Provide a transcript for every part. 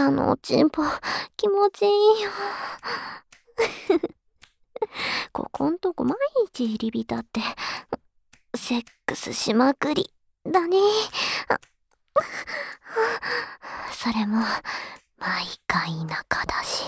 さんのおちんぽ気持ちいいよ。ここんとこ毎日入り浸ってセックスしまくりだね。それも毎回中だし。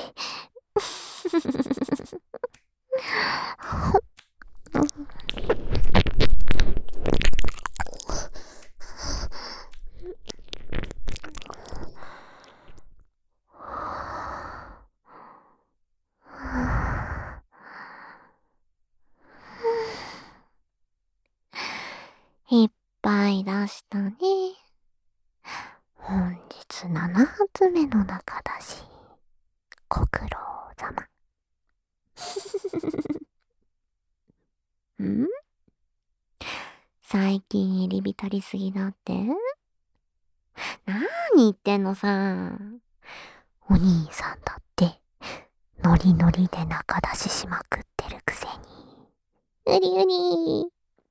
いっぱい出したね。本日7発目の中だし、ご苦労様。ん？最近入り浸りすぎだって？なーに言ってんのさ。お兄さんだって、ノリノリで中出ししまくってるくせに。うりうり。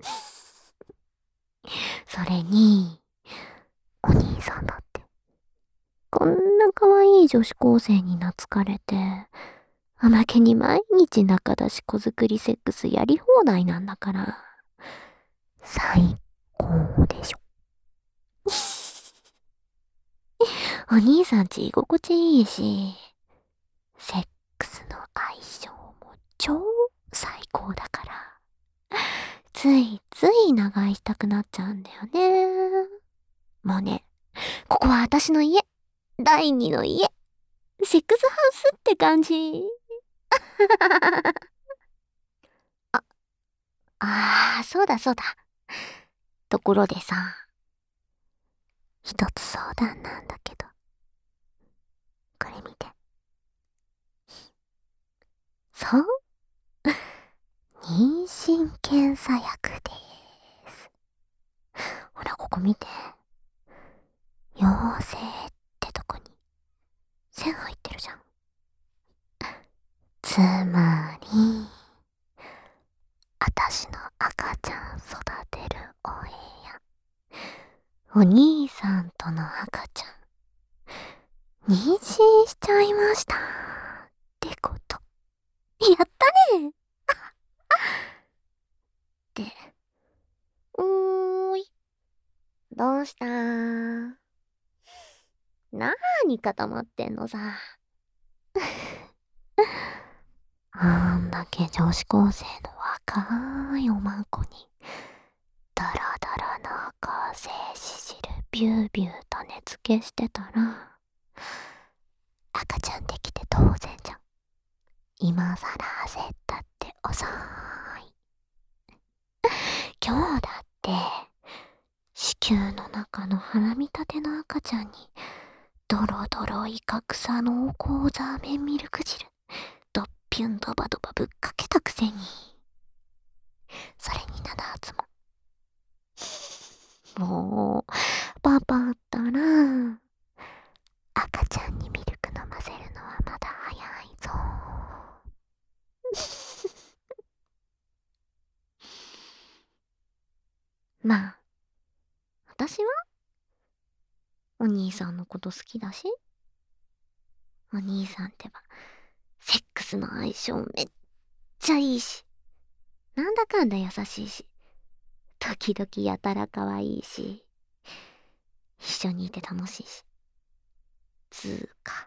それに、お兄さんだって、こんな可愛い女子高生に懐かれて、おまけに毎日中出し子作りセックスやり放題なんだから、最高でしょ。お兄さんち居心地いいし、セックスの相性も超最高だから、ついつい長居したくなっちゃうんだよね。もうね、ここは私の家。第二の家。セックスハウスって感じ。そうだそうだ。ところでさ、一つ相談なんだけど。これ見て。そう。妊娠検査薬です。ほら、ここ見て。陽性ってとこに線入ってるじゃん。つまり、あたしの赤ちゃん育てるお部屋。お兄さんとの赤ちゃん、妊娠しちゃいました。ってこと。やったね。で、ーい。どうしたー？なーに固まってんのさ。あんだけ女子高生の若いおまんこに、ダラダラな赤精子汁ビュービュー種付けしてたら、赤ちゃんできて当然じゃん。今さら焦ったって遅い。今日だって、子宮の中の花見たての赤ちゃんに、ドロドロイカ草濃厚ザーメンミルク汁、ドッピュンドバドバぶっかけたくせに。それに7発も。もう、パパったら、赤ちゃんにミルク飲ませるのはまだ早いぞ。まあ、私はお兄さんのこと好きだし、お兄さんってば、セックスの相性めっちゃいいし、なんだかんだ優しいし、時々やたら可愛いし、一緒にいて楽しいし、つーか、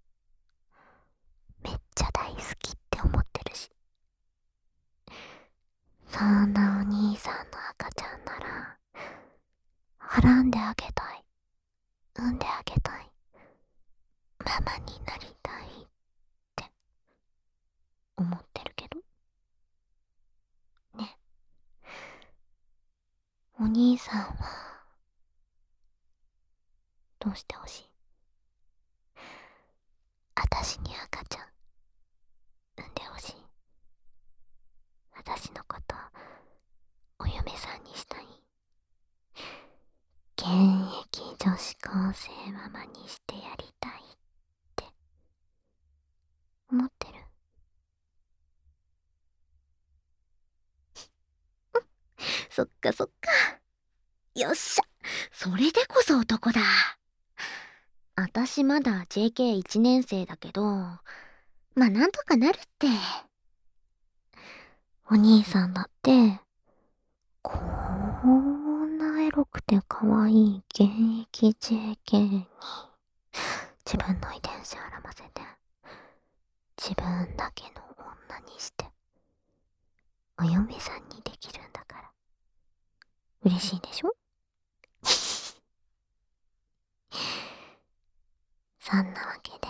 めっちゃ大好きって思ってるし。そんなお兄さんの赤ちゃんなら、はらんであげたい。産んであげたい。ママになりたいって思ってるけど。ね。お兄さんは、どうしてほしい？あたしに赤ちゃん、産んでほしい？あたしのこと、お嫁さんにしたい？現役女子高生ママにしてやりたいって思ってる？そっかそっか。よっしゃ。それでこそ男だ。 私まだ JK1 年生だけど、まあなんとかなるって。お兄さんだって、こんなエロくて可愛い現役 JK に自分の遺伝子あらませて、自分だけの女にして、お嫁さんにできるんだから。嬉しいでしょ？そんなわけで、